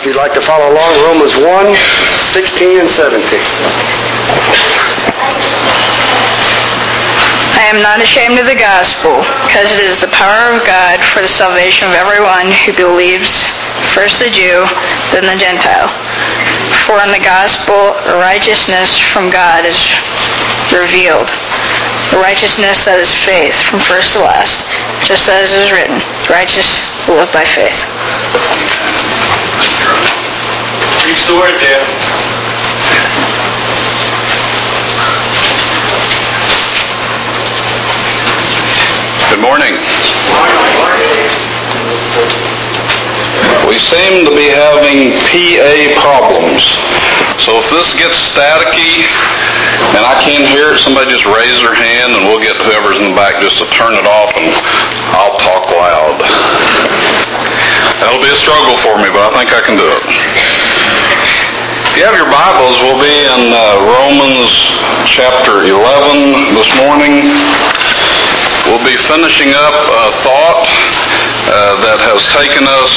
If you'd like to follow along, Romans 1, 16 and 17. I am not ashamed of the gospel, because it is the power of God for the salvation of everyone who believes, first the Jew, then the Gentile. For in the gospel, righteousness from God is revealed, the righteousness that is faith from first to last, just as it is written, righteous will live by faith. Preach the word, Dan. Good morning. We seem to be having PA problems. So if this gets staticky and I can't hear it, somebody just raise their hand and we'll get whoever's in the back just to turn it off and I'll talk loud. That'll be a struggle for me, but I think I can do it. If you have your Bibles, we'll be in Romans chapter 11 this morning. We'll be finishing up a thought that has taken us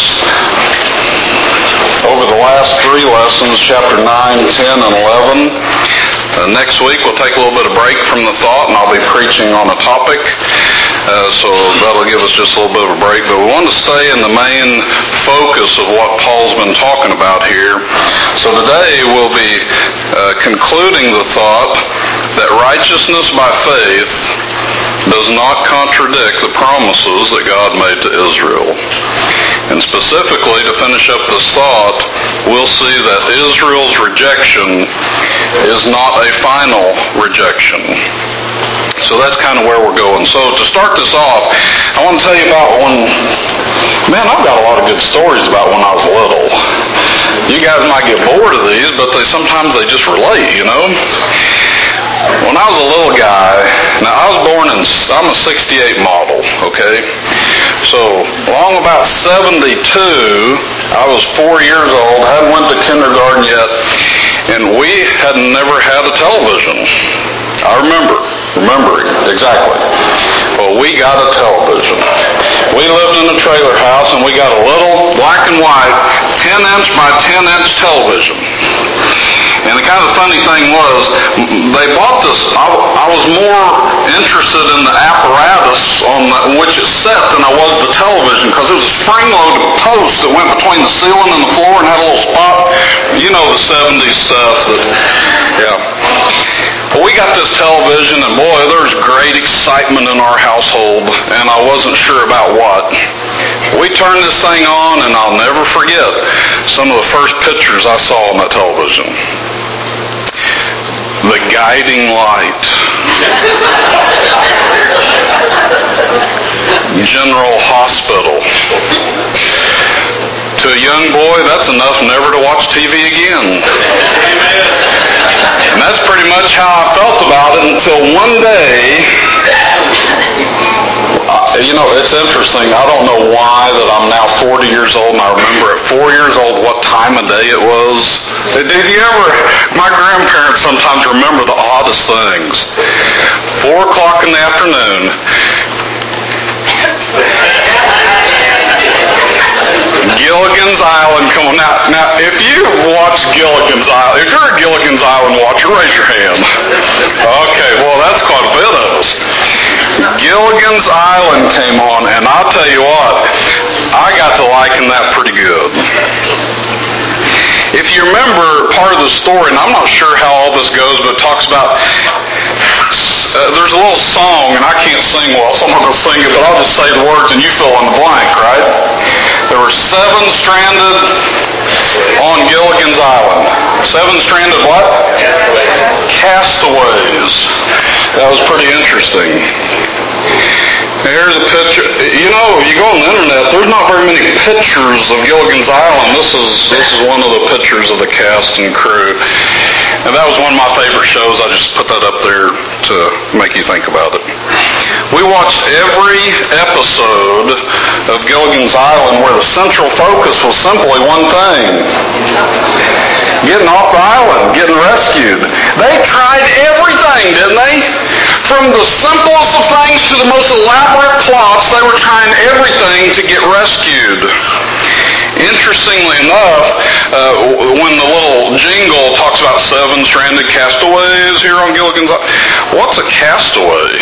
over the last three lessons, chapter 9, 10, and 11. Next week we'll take a little bit of break from the thought and I'll be preaching on a topic. So that'll give us just a little bit of a break. But we want to stay in the main focus of what Paul's been talking about here. So today we'll be concluding the thought that righteousness by faith does not contradict the promises that God made to Israel. And specifically, to finish up this thought, we'll see that Israel's rejection is not a final rejection. So that's kind of where we're going. So to start this off, I want to tell you about one. Man, I've got a lot of good stories about when I was little. You guys might get bored of these, but sometimes they just relate, you know. When I was a little guy, now I was born I'm a 68 model, okay? So, along about 72, I was 4 years old, hadn't went to kindergarten yet, and we had never had a television. I remember exactly. Well, we got a television. We lived in a trailer house, and we got a little black and white 10-inch by 10-inch television. And the kind of funny thing was, they bought this, I was more interested in the apparatus on which it set than I was the television, because it was a spring-loaded post that went between the ceiling and the floor and had a little spot. You know the 70s stuff. Well, we got this television, and boy, there's great excitement in our household, and I wasn't sure about what. We turned this thing on, and I'll never forget some of the first pictures I saw on that television. The guiding light. General Hospital. To a young boy, that's enough never to watch TV again. And that's pretty much how I felt about it until one day, you know, it's interesting. I don't know why that I'm now 40 years old and I remember at 4 years old what time of day it was. Did you ever, my grandparents sometimes remember the oddest things. 4 o'clock in the afternoon. Gilligan's Island coming out. Now, if you've watched Gilligan's Island, if you're a Gilligan's Island watcher, raise your hand. Okay, well, that's quite a bit of us. Gilligan's Island came on, and I'll tell you what, I got to liking that pretty good. If you remember part of the story, and I'm not sure how all this goes, but it talks about, there's a little song, and I can't sing well, so I'm not going to sing it, but I'll just say the words and you fill in the blank, right? There were 7 stranded on Gilligan's Island. 7 stranded what? Castaways. That was pretty interesting. Here's a picture. You know, you go on the internet, there's not very many pictures of Gilligan's Island. This is one of the pictures of the cast and crew. And that was one of my favorite shows. I just put that up there to make you think about it. We watched every episode of Gilligan's Island where the central focus was simply one thing. Getting off the island, getting rescued. They tried everything, didn't they? From the simplest of things to the most elaborate plots, they were trying everything to get rescued. Interestingly enough, when the little jingle talks about 7 stranded castaways here on Gilligan's Island, what's a castaway?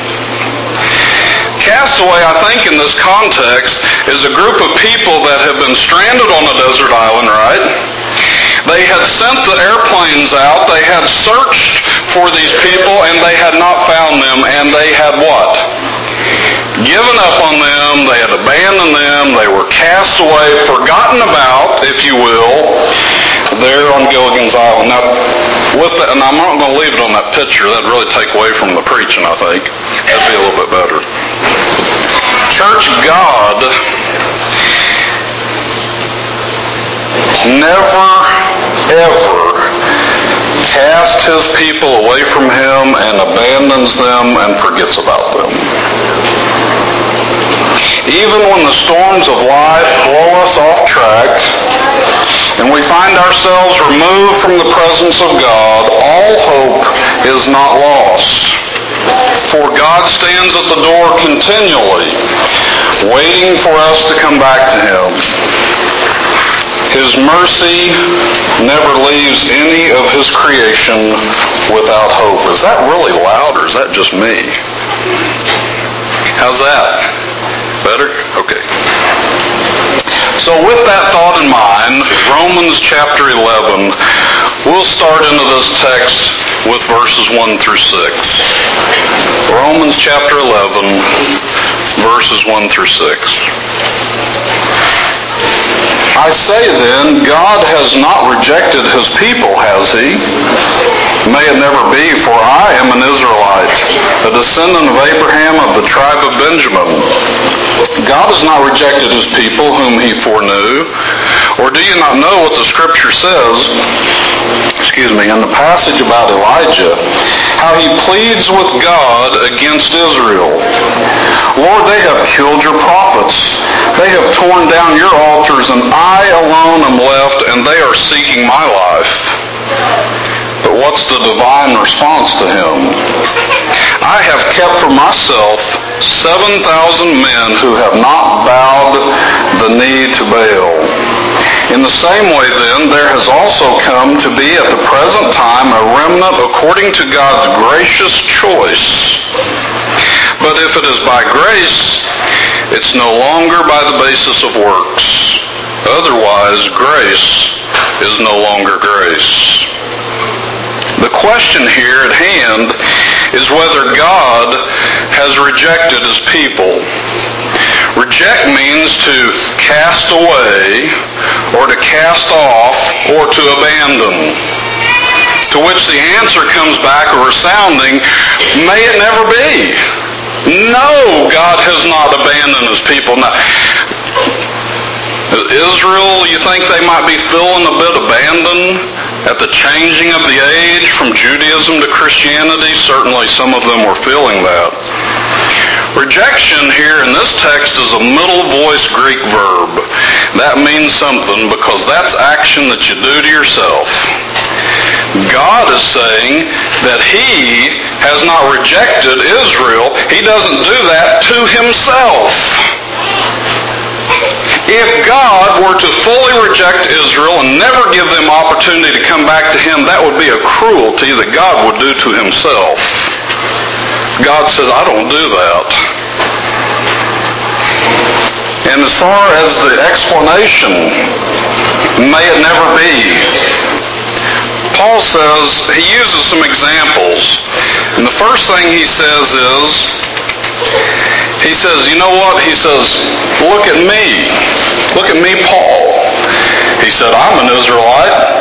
Castaway, I think, in this context, is a group of people that have been stranded on a desert island, right? They had sent the airplanes out, they had searched for these people, and they had not found them, and they had what? Given up on them, they had abandoned them, they were cast away, forgotten about, if you will, there on Gilligan's Island. Now, with that, and I'm not going to leave it on that picture, that'd really take away from the preaching, I think. That'd be a little bit better. Church, God never, ever casts His people away from Him and abandons them and forgets about them. Even when the storms of life blow us off track and we find ourselves removed from the presence of God, all hope is not lost. For God stands at the door continually, waiting for us to come back to Him. His mercy never leaves any of His creation without hope. Is that really loud, or is that just me? How's that? Better? Okay. So with that thought in mind, Romans chapter 11, we'll start into this text with verses 1 through 6. Romans chapter 11, verses 1 through 6. I say then, God has not rejected His people, has He? May it never be, for I am an Israelite, a descendant of Abraham of the tribe of Benjamin. God has not rejected His people whom He foreknew. Or do you not know what the Scripture says, in the passage about Elijah, how he pleads with God against Israel? Lord, they have killed your prophets. They have torn down your altars, and I alone am left, and they are seeking my life. But what's the divine response to him? I have kept for myself 7,000 men who have not bowed the knee to Baal. In the same way, then, there has also come to be at the present time a remnant according to God's gracious choice. But if it is by grace, it's no longer by the basis of works. Otherwise, grace is no longer grace. The question here at hand is whether God has rejected His people. Reject means to cast away, or to cast off, or to abandon. To which the answer comes back a resounding, may it never be. No, God has not abandoned His people. Now, Israel, you think they might be feeling a bit abandoned at the changing of the age from Judaism to Christianity? Certainly some of them were feeling that. Rejection here in this text is a middle voice Greek verb. That means something because that's action that you do to yourself. God is saying that He has not rejected Israel. He doesn't do that to Himself. If God were to fully reject Israel and never give them opportunity to come back to Him, that would be a cruelty that God would do to Himself. God says, I don't do that. And as far as the explanation, may it never be, Paul says, he uses some examples. And the first thing he says is, you know what? He says, look at me. Look at me, Paul. He said, I'm an Israelite.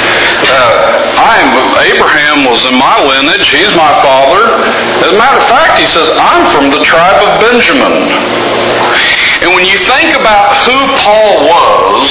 Abraham was in my lineage. He's my father. As a matter of fact, he says, I'm from the tribe of Benjamin. And when you think about who Paul was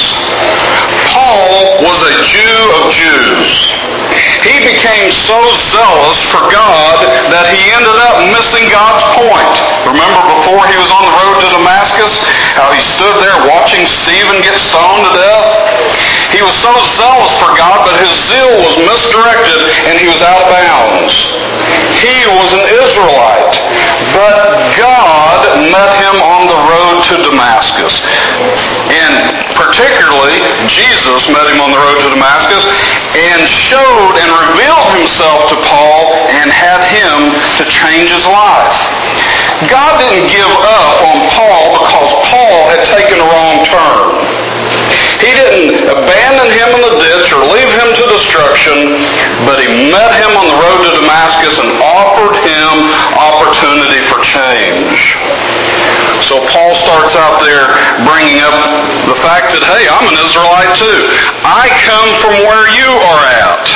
a Jew of Jews. He became so zealous for God that he ended up missing God's point. Remember before he was on the road to Damascus, how he stood there watching Stephen get stoned to death? He was so zealous for God, but his zeal was misdirected and he was out of bounds. He was an Israelite, but God met him on the road to Damascus. And particularly, Jesus met him on the road to Damascus and showed and revealed himself to Paul and had him to change his life. God didn't give up on Paul because Paul had taken a wrong turn. He didn't abandon him in the ditch or leave him to destruction, but he met him on the road to Damascus and offered him opportunity for change. So Paul starts out there bringing up the fact that, hey, I'm an Israelite too. I come from where you are at.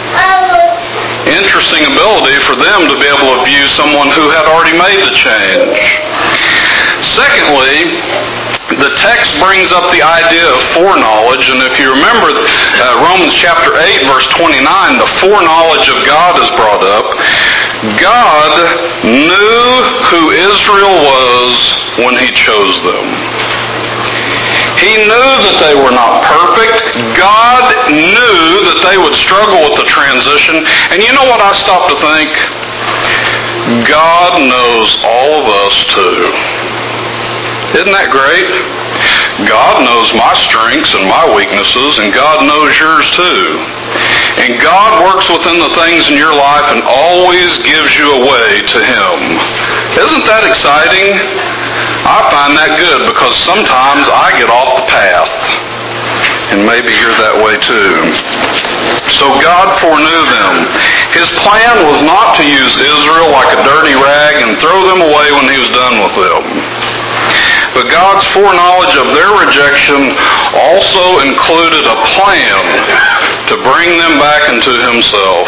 Interesting ability for them to be able to view someone who had already made the change. Secondly, the text brings up the idea of foreknowledge, and if you remember Romans chapter 8, verse 29, the foreknowledge of God is brought up. God knew who Israel was when he chose them. He knew that they were not perfect. God knew that they would struggle with the transition. And you know what I stopped to think? God knows all of us too. Isn't that great? God knows my strengths and my weaknesses, and God knows yours too. And God works within the things in your life and always gives you a way to him. Isn't that exciting? I find that good because sometimes I get off the path. And maybe you're that way too. So God foreknew them. His plan was not to use Israel like a dirty rag and throw them away when he was done with them. But God's foreknowledge of their rejection also included a plan to bring them back into himself.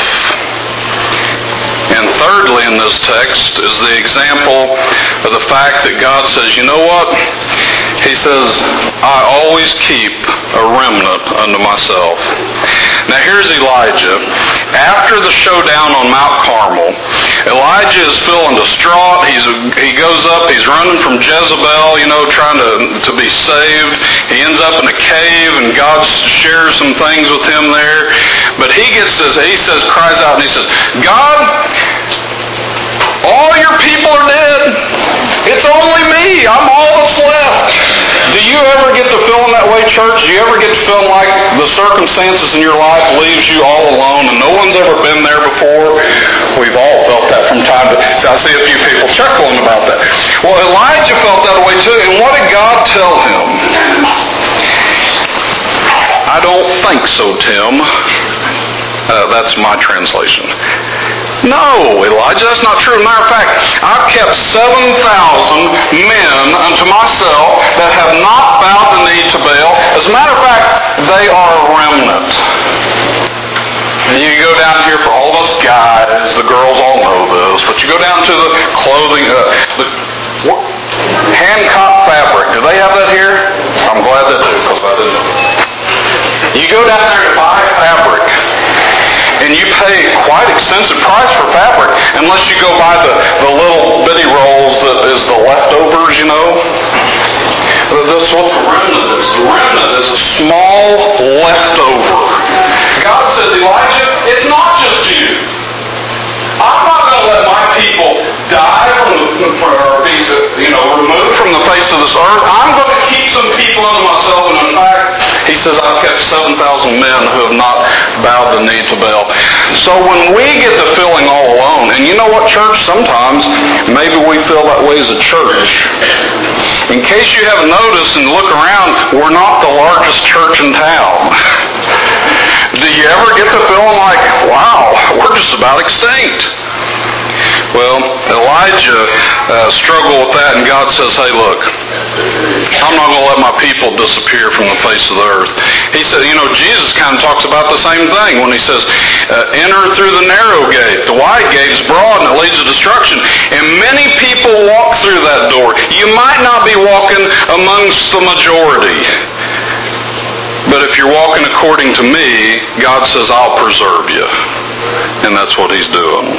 And thirdly in this text is the example of the fact that God says, you know what? He says, I always keep a remnant unto myself. Now here's Elijah. After the showdown on Mount Carmel, Elijah is feeling distraught. He goes up, he's running from Jezebel, trying to be saved. He ends up in a cave and God shares some things with him there. But he cries out and he says, God, all your people are dead. It's only me. I'm all that's left. Do you ever get to feeling that way, church? Do you ever get to feel like the circumstances in your life leaves you all alone and no one's ever been there before? We've all felt that from time to time. I see a few people chuckling about that. Well, Elijah felt that way too. And what did God tell him? I don't think so, Tim. That's my translation. No, Elijah, that's not true. As a matter of fact, I've kept 7,000 men unto myself that have not bowed the knee to Baal. As a matter of fact, they are a remnant. And you go down here for all us guys, the girls all know this, but you go down to the clothing, the Hancock fabric. Do they have that here? I'm glad they do, because I didn't know. You go down there to buy fabric, and you pay quite extensive price for fabric, unless you go buy the little bitty rolls that is the leftovers, That's what the remnant is. The remnant is a small leftover. God says, Elijah, it's not just you. I'm not going to let my people die removed from the face of this earth. I'm going to keep some people unto myself, and in fact, he says, I've kept 7,000 men who have not bowed the knee to Baal. So when we get to feeling all alone, and you know what, church? Sometimes maybe we feel that way as a church. In case you haven't noticed and look around, we're not the largest church in town. Do you ever get to feeling like, wow, we're just about extinct? Well, Elijah struggled with that, and God says, hey, look, I'm not going to let my people disappear from the face of the earth. He said, Jesus kind of talks about the same thing when he says, enter through the narrow gate. The wide gate is broad and it leads to destruction. And many people walk through that door. You might not be walking amongst the majority. But if you're walking according to me, God says, I'll preserve you. And that's what he's doing.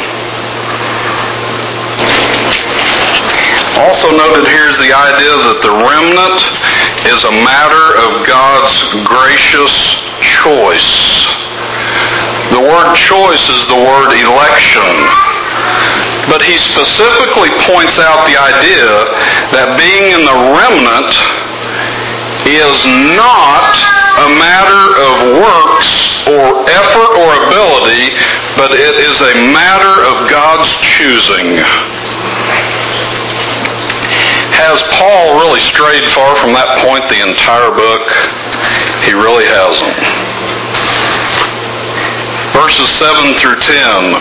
Also noted here is the idea that the remnant is a matter of God's gracious choice. The word choice is the word election. But he specifically points out the idea that being in the remnant is not a matter of works or effort or ability, but it is a matter of God's choosing. Has Paul really strayed far from that point the entire book? He really hasn't. Verses 7 through 10.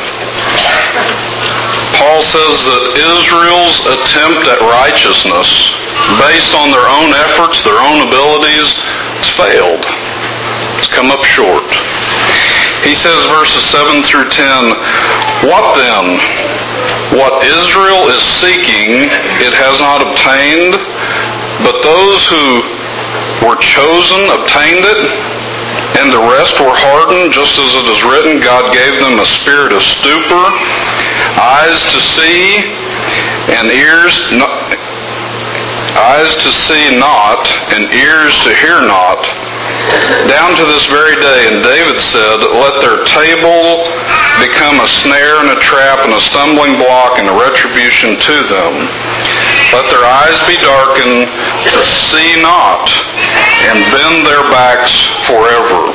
Paul says that Israel's attempt at righteousness, based on their own efforts, their own abilities, has failed. It's come up short. He says, verses 7 through 10, what then? What Israel is seeking, it has not obtained, but those who were chosen obtained it, and the rest were hardened, just as it is written, God gave them a spirit of stupor, eyes to see and ears not, and ears to hear not, down to this very day. And David said, let their table become a snare and a trap and a stumbling block and a retribution to them. Let their eyes be darkened to see not, and bend their backs forever.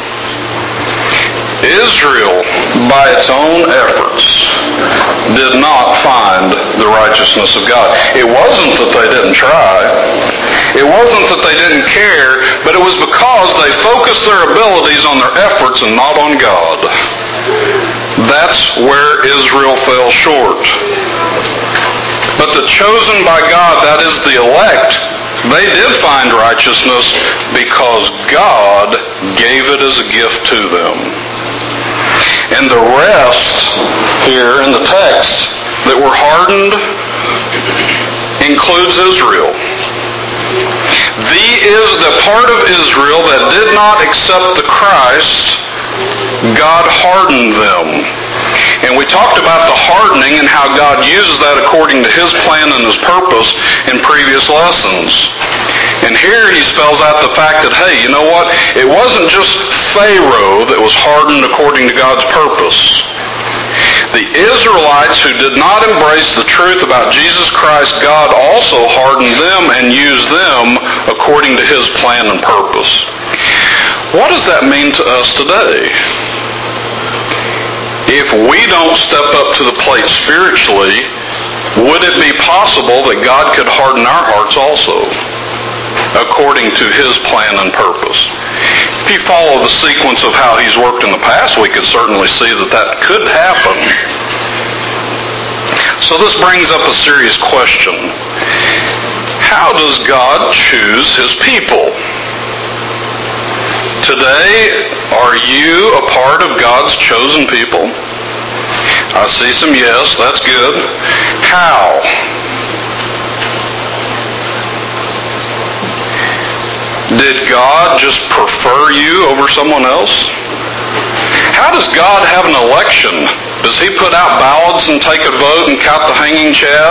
Israel, by its own efforts, did not find the righteousness of God. It wasn't that they didn't try. It wasn't that they didn't care, but it was because they focused their abilities on their efforts and not on God. That's where Israel fell short. But the chosen by God, that is the elect, they did find righteousness because God gave it as a gift to them. And the rest here in the text that were hardened includes Israel. The part of Israel that did not accept the Christ, God hardened them. And we talked about the hardening and how God uses that according to His plan and His purpose in previous lessons. And here He spells out the fact that, hey, you know what? It wasn't just Pharaoh that was hardened according to God's purpose. The Israelites who did not embrace the truth about Jesus Christ, God also hardened them and used them according to His plan and purpose. What does that mean to us today? If we don't step up to the plate spiritually, would it be possible that God could harden our hearts also, according to His plan and purpose? If you follow the sequence of how He's worked in the past, we could certainly see that that could happen. So this brings up a serious question. How does God choose His people? Today, are you a part of God's chosen people? I see some yes, that's good. How? Did God just prefer you over someone else? How does God have an election? Does He put out ballots and take a vote and count the hanging chad?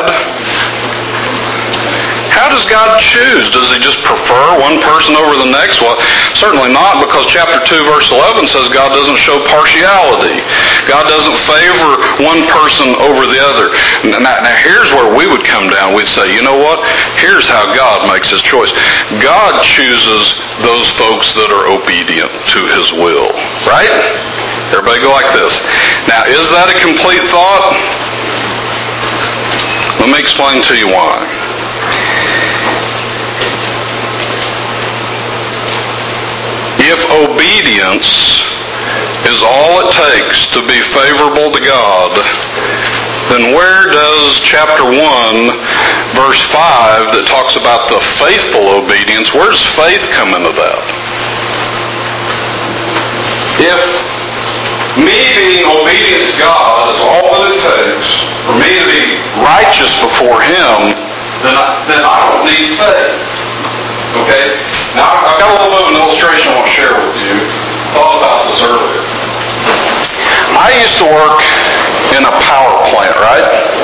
How does God choose? Does He just prefer one person over the next? Well, certainly not, because chapter 2, verse 11 says God doesn't show partiality. God doesn't favor one person over the other. Now here's where we would come down. We'd say, you know what? Here's how God makes His choice. God chooses those folks that are obedient to His will. Right? Everybody go like this. Now, is that a complete thought? Let me explain to you why. If obedience is all it takes to be favorable to God, then where does chapter 1, verse 5, that talks about the faithful obedience, where does faith come into that? If me being obedient to God is all that it takes for me to be righteous before Him, then I don't need faith. Okay? Now, I've got a little bit of an illustration I want to share with you. I thought about this earlier. I used to work in a power plant, right?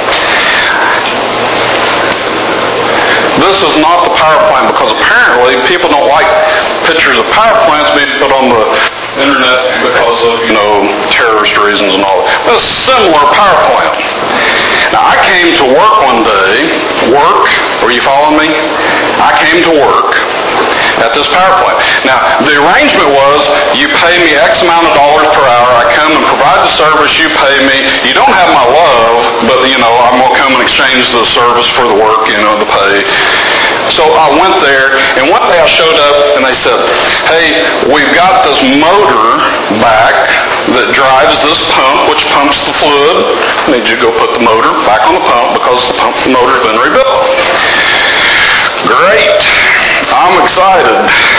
This is not the power plant because apparently people don't like pictures of power plants being put on the internet because of, terrorist reasons and all that. But a similar power plant. Now, I came to work one day. Were you following me? I came to work at this power plant. Now, the arrangement was you pay me X amount of dollars per hour. I come and provide the service. You pay me. You don't have my love, but, I'm going to come and exchange the service for the work, the pay. So I went there, and one day I showed up, and they said, hey, we've got this motor back that drives this pump, which pumps the fluid. I need you to go put the motor back on the pump because the motor's been rebuilt. Great. I'm excited.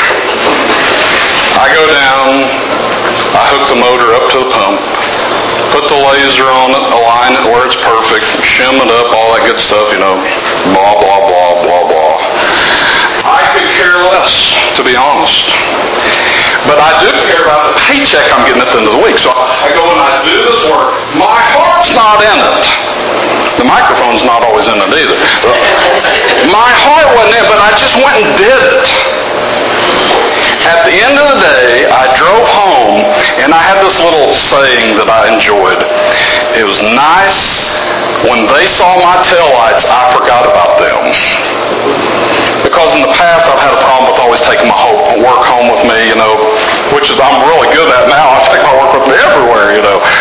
I go down, I hook the motor up to the pump, put the laser on it, align it where it's perfect, shim it up, all that good stuff, blah, blah, blah, blah, blah. I could care less, to be honest. But I do care about the paycheck I'm getting at the end of the week. So I go and I do this work. My heart's not in it. The microphone's not always in it either. My heart wasn't in it, but I just went and did it. At the end of the day, I drove home, and I had this little saying that I enjoyed. It was nice. When they saw my taillights, I forgot about them. Because in the past, I've had a problem with always taking my work home with me, which is I'm really good at now. I take my work with me everywhere,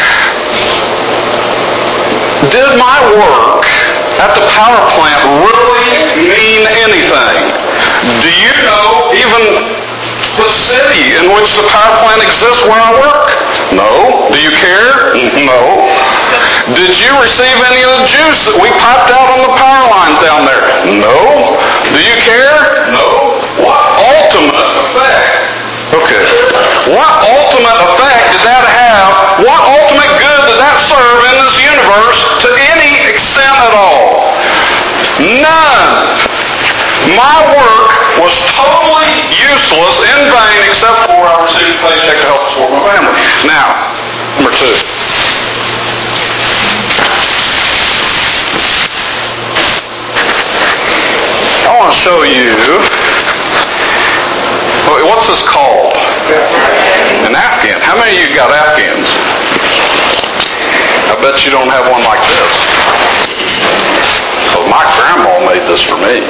Did my work at the power plant really mean anything? Do you know even the city in which the power plant exists where I work? No. Do you care? No. Did you receive any of the juice that we piped out on the power lines down there? No. Do you care? No. What ultimate effect? Okay. What ultimate effect did that have? What ultimate good did that serve in this universe to any extent at all? None. My work was totally useless, in vain, except for I received a paycheck to help support my family. Now, number 2. I want to show you, what's this called? An Afghan. How many of you got Afghans? I bet you don't have one like this. Well, my grandma made this for me.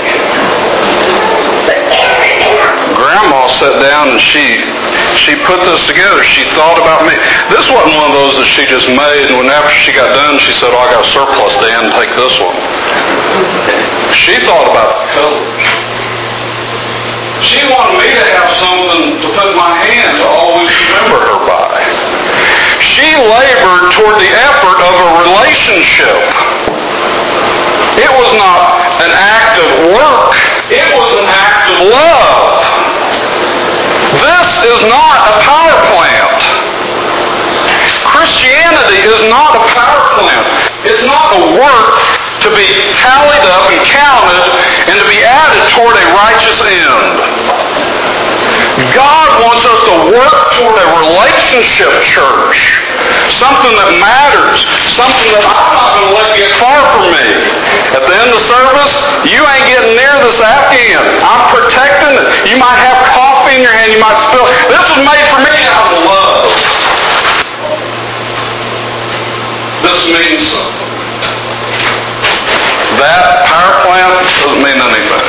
Grandma sat down and she put this together. She thought about me. This wasn't one of those that she just made, and after she got done, she said, I got a surplus, Dan, take this one. She thought about the colors. She wanted me to have something to put in my hand to always remember her by. She labored toward the effort of a relationship. It was not an act of work. It was an act of love. This is not a power plant. Christianity is not a power plant. It's not a work to be tallied up and counted and to be added toward a righteous end. God wants us to work toward a relationship church. Something that matters. Something that I'm not going to let get far from me. At the end of the service, you ain't getting near this Afghan. I'm protecting it. You might have coffee in your hand. You might spill. This was made for me out of love. This means something. That power plant doesn't mean anything.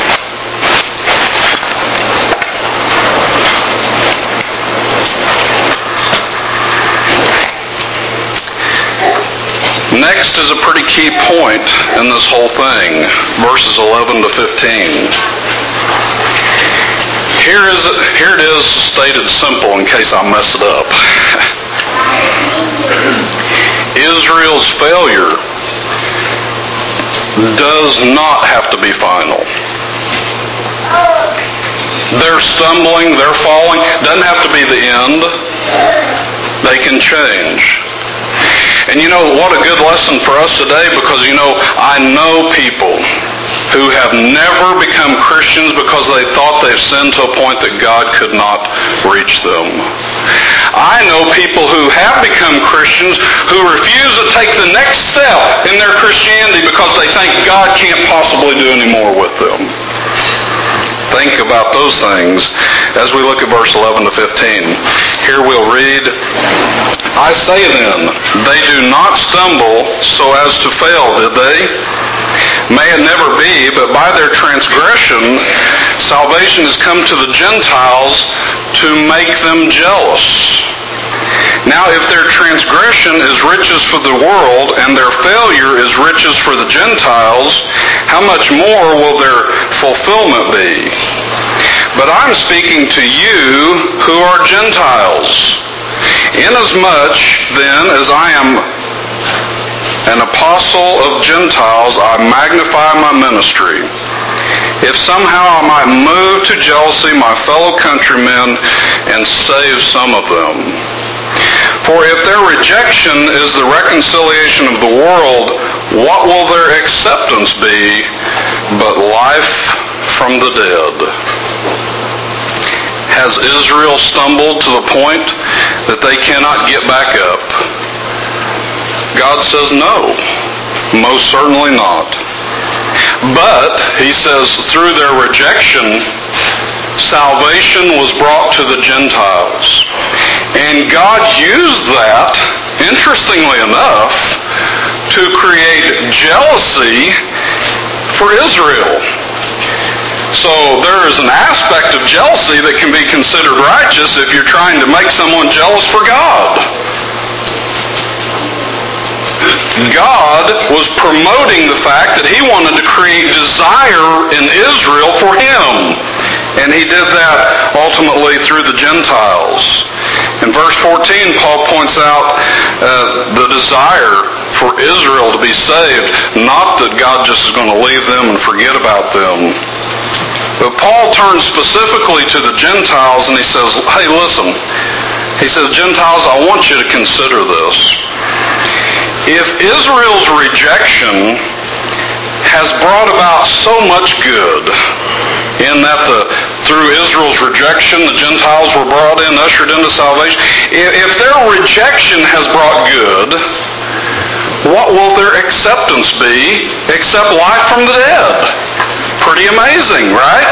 Next is a pretty key point in this whole thing, verses 11 to 15. Here it is stated simple in case I mess it up. Israel's failure does not have to be final. Their stumbling, their falling, doesn't have to be the end. They can change. And what a good lesson for us today, because I know people who have never become Christians because they thought they've sinned to a point that God could not reach them. I know people who have become Christians who refuse to take the next step in their Christianity because they think God can't possibly do any more with them. think about those things as we look at verse 11 to 15. Here we'll read, I say then, they do not stumble so as to fail, did they? May it never be, but by their transgression, salvation has come to the Gentiles to make them jealous. Now, if their transgression is riches for the world, and their failure is riches for the Gentiles, how much more will their fulfillment be? But I'm speaking to you who are Gentiles. Inasmuch, then, as I am an apostle of Gentiles, I magnify my ministry. If somehow I might move to jealousy my fellow countrymen and save some of them. For if their rejection is the reconciliation of the world, what will their acceptance be but life from the dead? Has Israel stumbled to the point that they cannot get back up? God says no, most certainly not. But, he says, through their rejection, salvation was brought to the Gentiles. And God used that, interestingly enough, to create jealousy for Israel. So there is an aspect of jealousy that can be considered righteous if you're trying to make someone jealous for God. God was promoting the fact that he wanted to create desire in Israel for him. And he did that ultimately through the Gentiles. In verse 14, Paul points out the desire for Israel to be saved, not that God just is going to leave them and forget about them. But Paul turns specifically to the Gentiles and he says, hey, listen. He says, Gentiles, I want you to consider this. If Israel's rejection has brought about so much good, in that through Israel's rejection, the Gentiles were brought in, ushered into salvation. If their rejection has brought good, what will their acceptance be except life from the dead? Pretty amazing, right?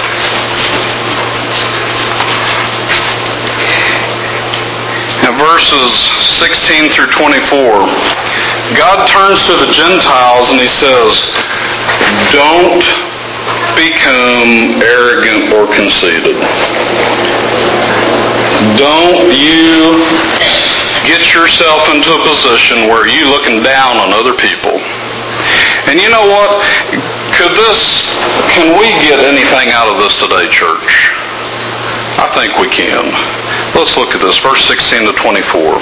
In verses 16 through 24, God turns to the Gentiles and he says, don't become arrogant or conceited. Don't you get yourself into a position where you're looking down on other people. And you know what? Can we get anything out of this today, church? I think we can. Let's look at this, verse 16 to 24.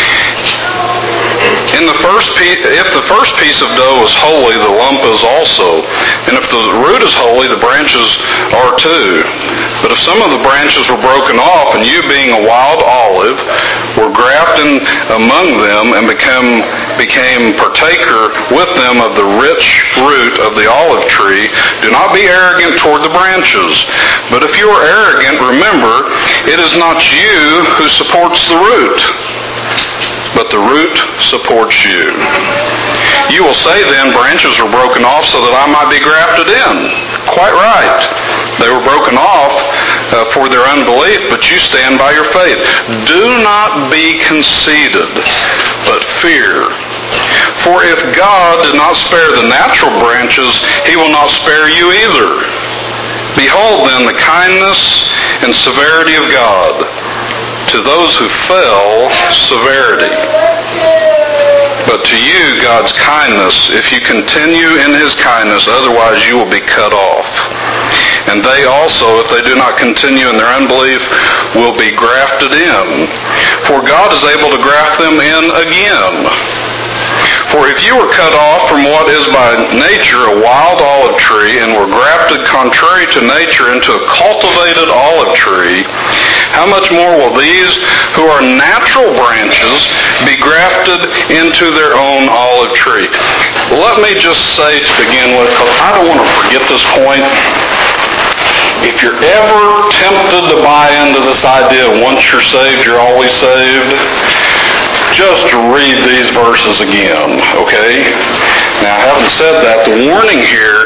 If the first piece of dough is holy, the lump is also. And if the root is holy, the branches are too. But if some of the branches were broken off, and you being a wild olive, were grafted among them and became partaker with them of the rich root of the olive tree, do not be arrogant toward the branches. But if you are arrogant, remember, it is not you who supports the root, but the root supports you. You will say then, branches were broken off so that I might be grafted in. Quite right. They were broken off for their unbelief, but you stand by your faith. Do not be conceited, but fear. For if God did not spare the natural branches, he will not spare you either. Behold then the kindness and severity of God. To those who fell, severity. But to you, God's kindness, if you continue in his kindness, otherwise you will be cut off. And they also, if they do not continue in their unbelief, will be grafted in. For God is able to graft them in again. For if you were cut off from what is by nature a wild olive tree, and were grafted contrary to nature into a cultivated olive tree, how much more will these who are natural branches be grafted into their own olive tree? Let me just say to begin with, because I don't want to forget this point. If you're ever tempted to buy into this idea of once you're saved, you're always saved, just read these verses again, okay? Now, having said that, the warning here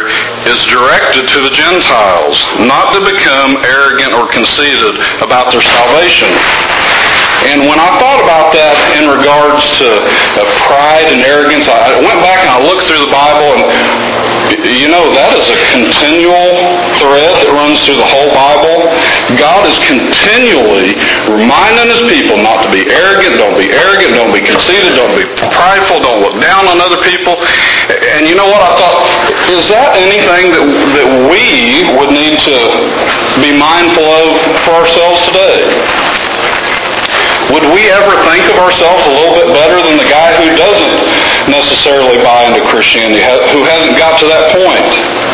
is directed to the Gentiles, not to become arrogant or conceited about their salvation. And when I thought about that in regards to pride and arrogance, I went back and I looked through the Bible, and that is a continual thread that runs through the whole Bible. God is continually reminding His people not to be arrogant, don't be conceited, don't be prideful, don't look down on other people. And you know what? I thought, is that anything that we would need to be mindful of for ourselves today? Would we ever think of ourselves a little bit better than the guy who doesn't necessarily buy into Christianity, who hasn't got to that point?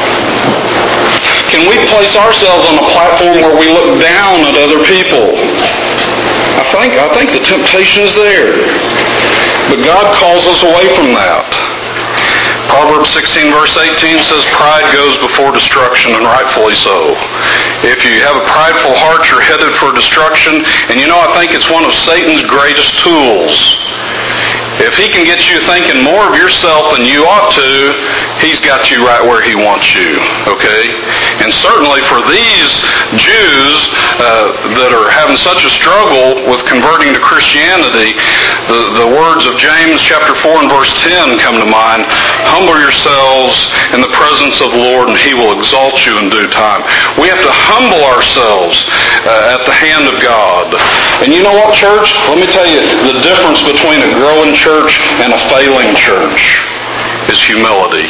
Can we place ourselves on a platform where we look down at other people? I think the temptation is there. But God calls us away from that. Proverbs 16 verse 18 says, pride goes before destruction, and rightfully so. If you have a prideful heart, you're headed for destruction. And I think it's one of Satan's greatest tools. If he can get you thinking more of yourself than you ought to, he's got you right where he wants you, okay? And certainly for these Jews that are having such a struggle with converting to Christianity, the words of James chapter 4 and verse 10 come to mind. Humble yourselves in the presence of the Lord, and He will exalt you in due time. We have to humble ourselves at the hand of God. And you know what, church? Let me tell you, the difference between a growing church and a failing church is humility.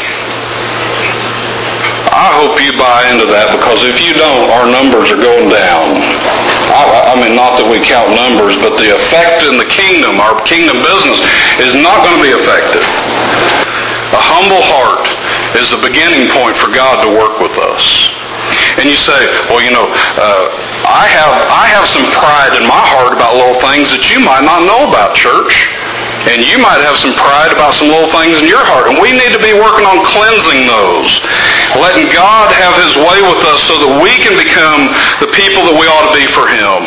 I hope you buy into that, because if you don't, our numbers are going down. I mean, not that we count numbers, but the effect in the kingdom, our kingdom business, is not going to be effective. A humble heart is the beginning point for God to work with us. And you say, well, I have some pride in my heart about little things that you might not know about, church. And you might have some pride about some little things in your heart. And we need to be working on cleansing those. Letting God have His way with us so that we can become the people that we ought to be for Him.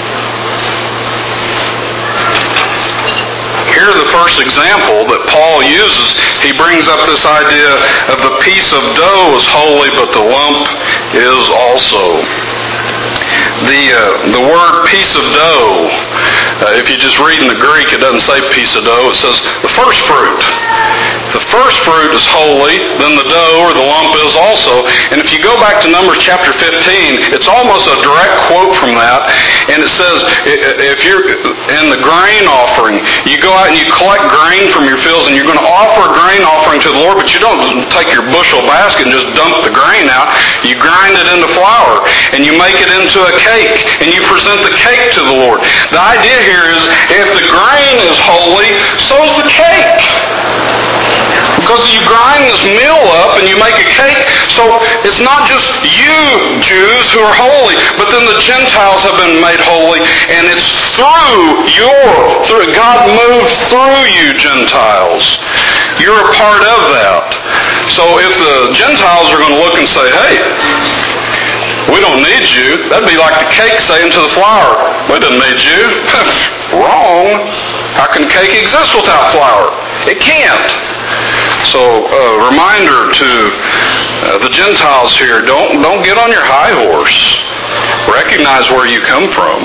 Here, the first example that Paul uses, he brings up this idea of the piece of dough is holy, but the lump is also. The word piece of dough, if you just read in the Greek, it doesn't say piece of dough, it says the first fruit. The first fruit is holy, then the dough or the lump is also. And if you go back to Numbers chapter 15, it's almost a direct quote from that. And it says, if you're in the grain offering, you go out and you collect grain from your fields, and you're going to offer a grain offering to the Lord, but you don't take your bushel basket and just dump the grain out. You grind it into flour, and you make it into a cake, and you present the cake to the Lord. The idea here is, if the grain is holy, so is the cake. Because you grind this meal up and you make a cake, so it's not just you Jews who are holy, but then the Gentiles have been made holy, and it's through God moved through you Gentiles. You're a part of that. So if the Gentiles are going to look and say, hey, we don't need you, that'd be like the cake saying to the flour, we don't need you. Wrong. How can cake exist without flour? It can't. So, reminder to the Gentiles here, don't get on your high horse. Recognize where you come from.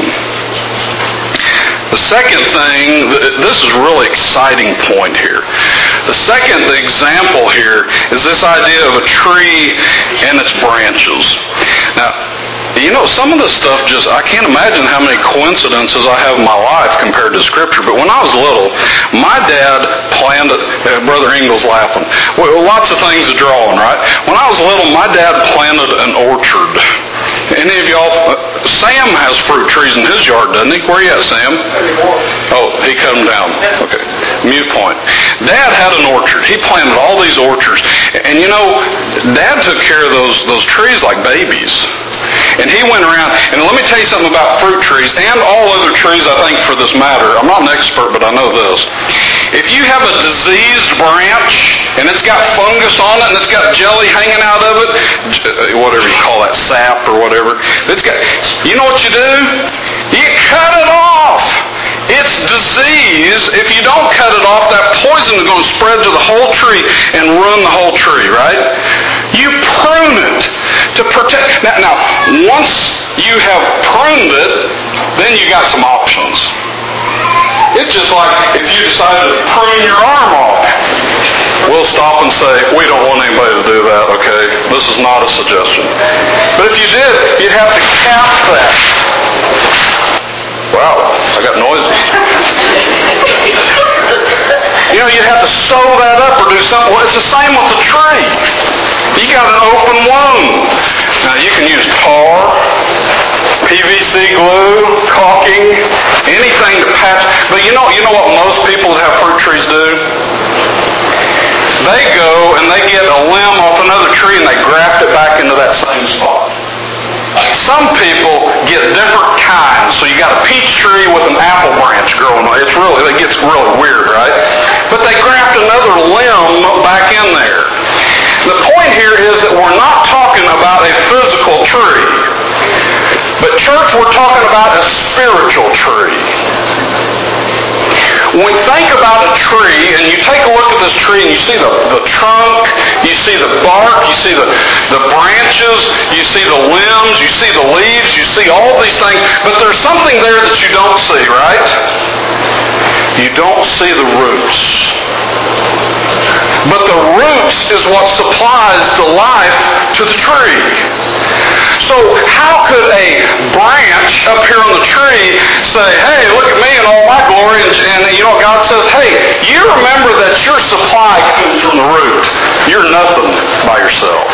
The second thing, this is a really exciting point here. The second example here is this idea of a tree and its branches. Now, some of this stuff I can't imagine how many coincidences I have in my life compared to Scripture. But when I was little, my dad planted, Brother Engel's laughing, lots of things to draw on, right? When I was little, my dad planted an orchard. Any of y'all, Sam has fruit trees in his yard, doesn't he? Where you at, Sam? Oh, he cut them down. Okay. Mute point. Dad had an orchard. He planted all these orchards. And Dad took care of those trees like babies. And he went around, and let me tell you something about fruit trees, and all other trees, I think, for this matter. I'm not an expert, but I know this. If you have a diseased branch, and it's got fungus on it, and it's got jelly hanging out of it, whatever you call that, sap or whatever, you know what you do? You cut it off. It's disease. If you don't cut it off, that poison is going to spread to the whole tree and ruin the whole tree, right? You prune it to protect. Now, once you have pruned it, then you got some options. It's just like if you decided to prune your arm off. We'll stop and say, we don't want anybody to do that, okay? This is not a suggestion. But if you did, you'd have to cap that. Wow, I got noisy. You'd have to sew that up or do something. Well, it's the same with the tree. You got an open wound. Now, you can use tar, PVC glue, caulking, anything to patch. But you know what most people that have fruit trees do? They go and they get a limb off another tree and they graft it back into that same spot. Some people get different kinds. So you got a peach tree with an apple branch growing on it. It gets really weird, right? But they graft another limb back in there. The point here is that we're not talking about a physical tree. But church, we're talking about a spiritual tree. When we think about a tree, and you take a look at this tree and you see the trunk, you see the bark, you see the branches, you see the limbs, you see the leaves, you see all these things, but there's something there that you don't see, right? You don't see the roots. But the roots is what supplies the life to the tree. So how could a branch up here on the tree say, hey, look at me in all my glory, and God says, hey, you remember that your supply comes from the root. You're nothing by yourself.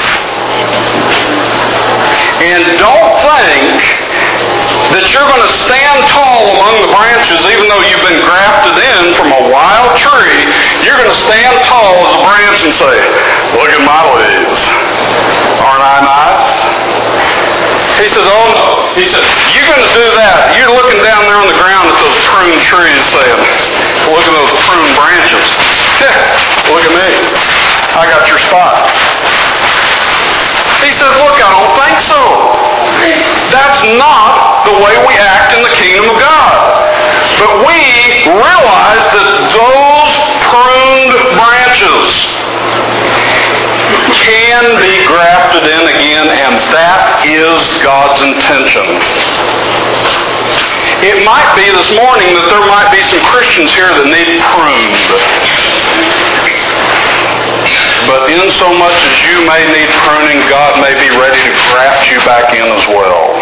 And don't think that you're going to stand tall among the branches even though you've been grafted in from a wild tree. You're going to stand tall as a branch and say, look at my leaves. Aren't I nice? He says, oh no. He says, you're going to do that. You're looking down there on the ground at those pruned trees saying, look at those pruned branches. Look at me. I got your spot. He says, look, I don't think so. That's not the way we act in the kingdom of God. But we realize that those pruned branches can be grafted in again, and that is God's intention. It might be this morning that there might be some Christians here that need pruned. But in so much as you may need pruning, God may be ready to graft you back in as well.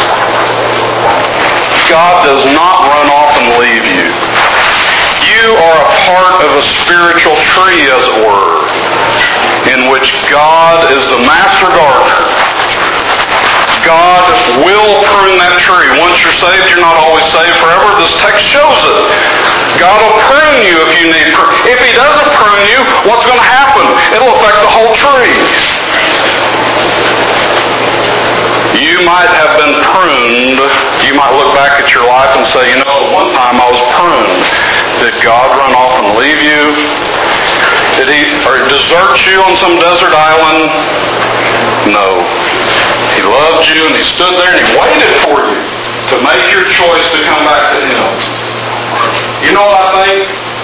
God does not run off and leave you. You are a part of a spiritual tree, as it were, in which God is the master gardener. God will prune that tree. Once you're saved, you're not always saved forever. This text shows it. God will prune you if you need prune. If He doesn't prune you, what's going to happen? It'll affect the whole tree. You might have been pruned. You might look back at your life and say, one time I was pruned. Did God run off and leave you? Did He desert you on some desert island? No. He loved you and He stood there and He waited for you to make your choice to come back to Him. You know what I think?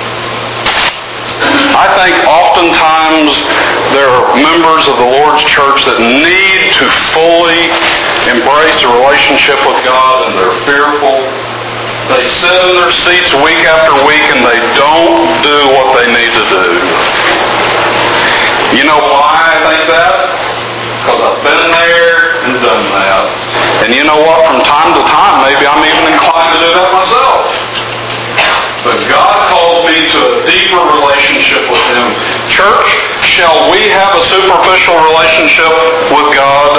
I think oftentimes there are members of the Lord's church that need to fully embrace a relationship with God, and they're fearful. They sit in their seats week after week and they don't do what they need to do. You know why I think that? Because I've been there and done that. And you know what? From time to time, maybe I'm even inclined to do that myself. But God called me to a deeper relationship with Him. Church, shall we have a superficial relationship with God?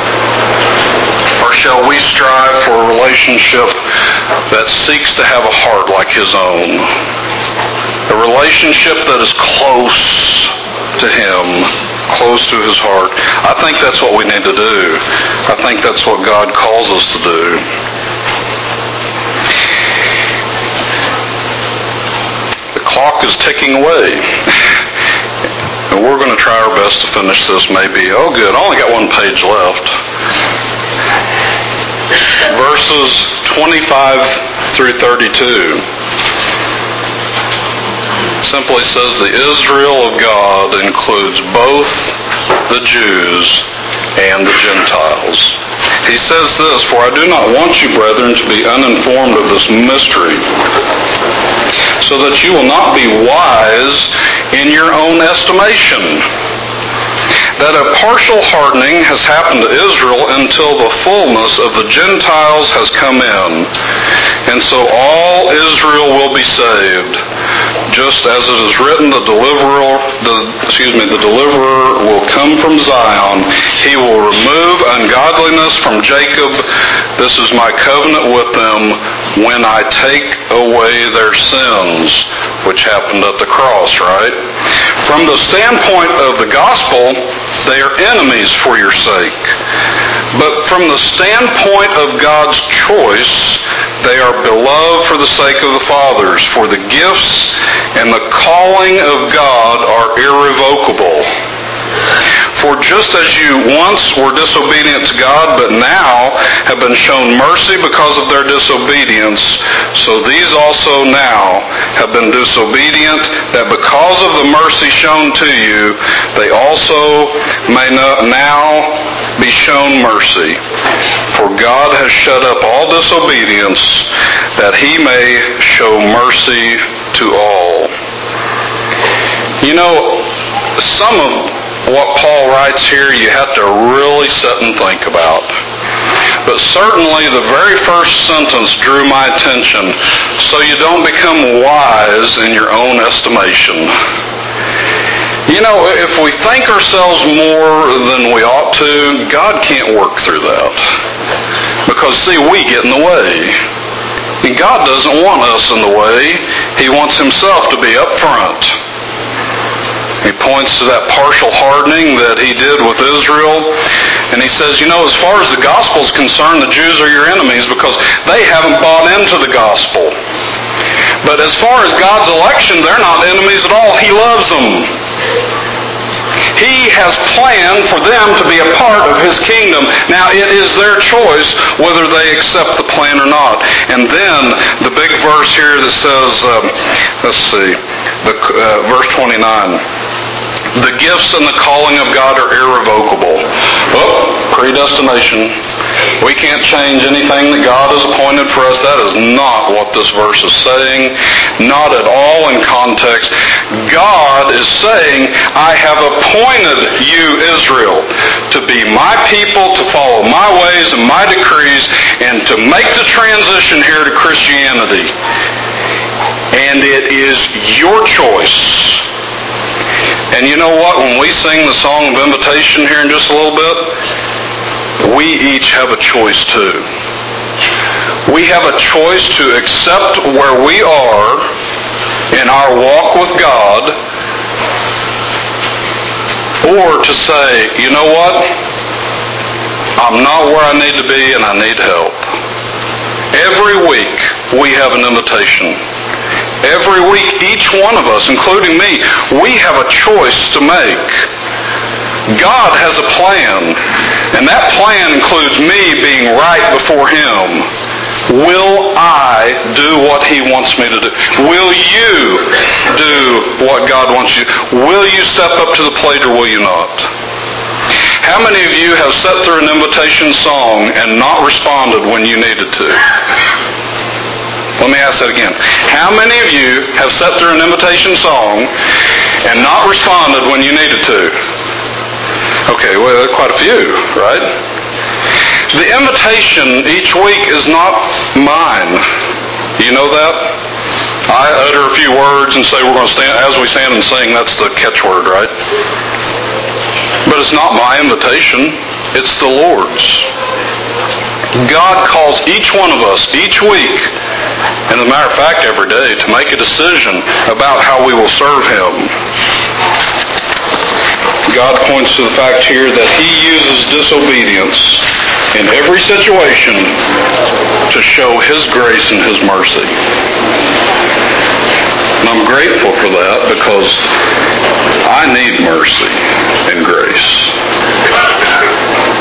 Or shall we strive for a relationship that seeks to have a heart like His own? A relationship that is close to Him, close to His heart. I think that's what we need to do. I think that's what God calls us to do. The clock is ticking away. And we're going to try our best to finish this maybe. Oh good, I only got one page left. Verses 25 through 32. Simply simply says the Israel of God includes both the Jews and the Gentiles. He says this, "For I do not want you, brethren, to be uninformed of this mystery, so that you will not be wise in your own estimation, that a partial hardening has happened to Israel until the fullness of the Gentiles has come in, and so all Israel will be saved. Just as it is written, the deliverer will come from Zion. He will remove ungodliness from Jacob. This is my covenant with them when I take away their sins," which happened at the cross, right? From the standpoint of the gospel, they are enemies for your sake. But from the standpoint of God's choice, they are beloved for the sake of the fathers, for the gifts and the calling of God are irrevocable. For just as you once were disobedient to God, but now have been shown mercy because of their disobedience, so these also now have been disobedient, that because of the mercy shown to you, they also may now be shown mercy. For God has shut up all disobedience, that he may show mercy to all. You know, some of what Paul writes here you have to really sit and think about. But certainly the very first sentence drew my attention. So you don't become wise in your own estimation. You know, if we think ourselves more than we ought to, God can't work through that. Because, see, we get in the way. And God doesn't want us in the way. He wants himself to be up front. He points to that partial hardening that he did with Israel. And he says, you know, as far as the gospel is concerned, the Jews are your enemies because they haven't bought into the gospel. But as far as God's election, they're not enemies at all. He loves them. He has planned for them to be a part of his kingdom. Now, it is their choice whether they accept the plan or not. And then the big verse here that says, verse 29. The gifts and the calling of God are irrevocable. Oh, predestination. We can't change anything that God has appointed for us. That is not what this verse is saying. Not at all in context. God is saying, I have appointed you, Israel, to be my people, to follow my ways and my decrees, and to make the transition here to Christianity. And it is your choice. And you know what? When we sing the song of invitation here in just a little bit, we each have a choice too. We have a choice to accept where we are in our walk with God, or to say, you know what? I'm not where I need to be and I need help. Every week we have an invitation. Every week, each one of us, including me, we have a choice to make. God has a plan, and that plan includes me being right before him. Will I do what he wants me to do? Will you do what God wants you to do? Will you step up to the plate or will you not? How many of you have sat through an invitation song and not responded when you needed to? Let me ask that again. How many of you have sat through an invitation song and not responded when you needed to? Okay, well, quite a few, right? The invitation each week is not mine. Do you know that? I utter a few words and say we're going to stand, as we stand and sing, that's the catchword, right? But it's not my invitation. It's the Lord's. God calls each one of us, each week, and as a matter of fact, every day, to make a decision about how we will serve him. God points to the fact here that he uses disobedience in every situation to show his grace and his mercy. And I'm grateful for that because I need mercy and grace.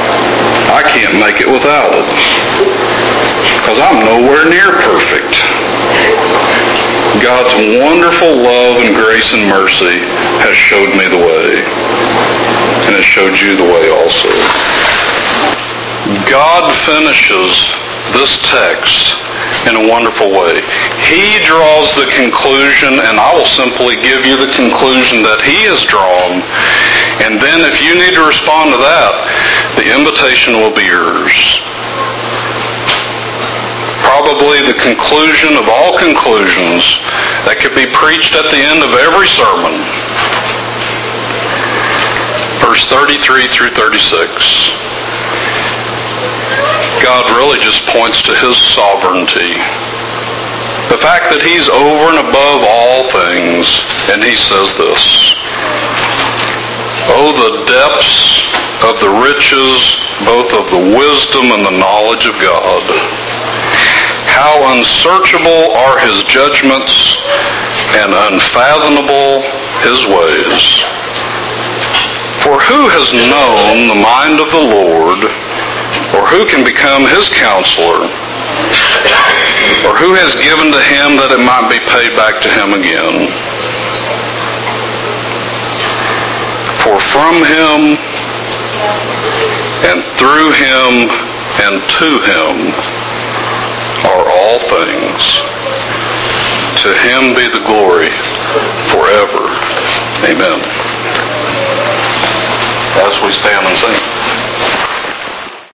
I can't make it without it because I'm nowhere near perfect. God's wonderful love and grace and mercy has showed me the way, and has showed you the way also. God finishes this text in a wonderful way. He draws the conclusion, and I will simply give you the conclusion that he has drawn, and then if you need to respond to that, the invitation will be yours. Probably the conclusion of all conclusions that could be preached at the end of every sermon. Verse 33 through 36. God really just points to his sovereignty. The fact that he's over and above all things, and he says this, "Oh, the depths of the riches, both of the wisdom and the knowledge of God. How unsearchable are his judgments and unfathomable his ways. For who has known the mind of the Lord, or who can become his counselor, or who has given to him that it might be paid back to him again? For from him, and through him, and to him are all things. To him be the glory forever. Amen." As we stand and sing.